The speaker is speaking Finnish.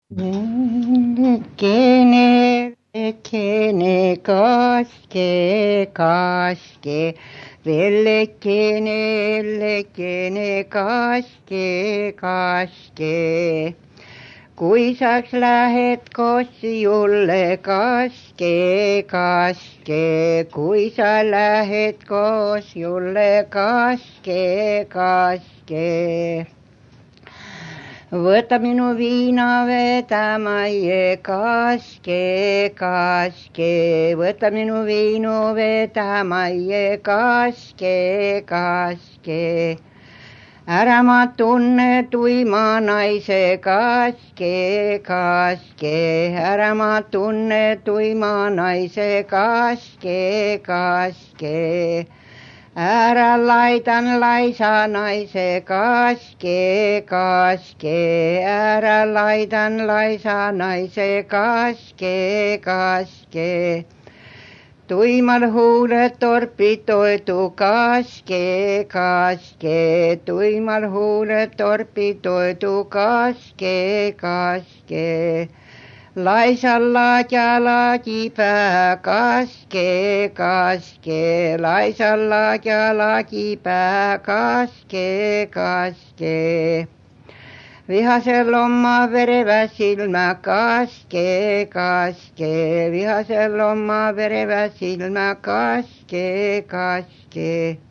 Lekene, lekene, kaske, kaske. Lekene, lekene, kaske, kaske. Kui saks lähet koos julle kaske, kaske. Kui sa lähet koos julle kaske, kaske. Võta minu viina vetämäie kaske, kaske. Võta minu viinu vetämäie kaske, kaske. Ära ma tunne tuima naise kaske, kaske. Ära ma tunne tuima naise kaske, kaske. Ära laitan laisa naise kaske, kaske. Ära laitan laisa naise kaske, kaske. Tuimal huulet torpi toitu kaske, kaske. Tuimal huulet torpi toitu kaske, kaske. Laisalla jalaki pää kaske, kaske. Laisalla jalaki pää kaske, kaske. Vihasel oma verevä silmä kaske, kaske. Vihasel oma verevä silmä kaske, kaske.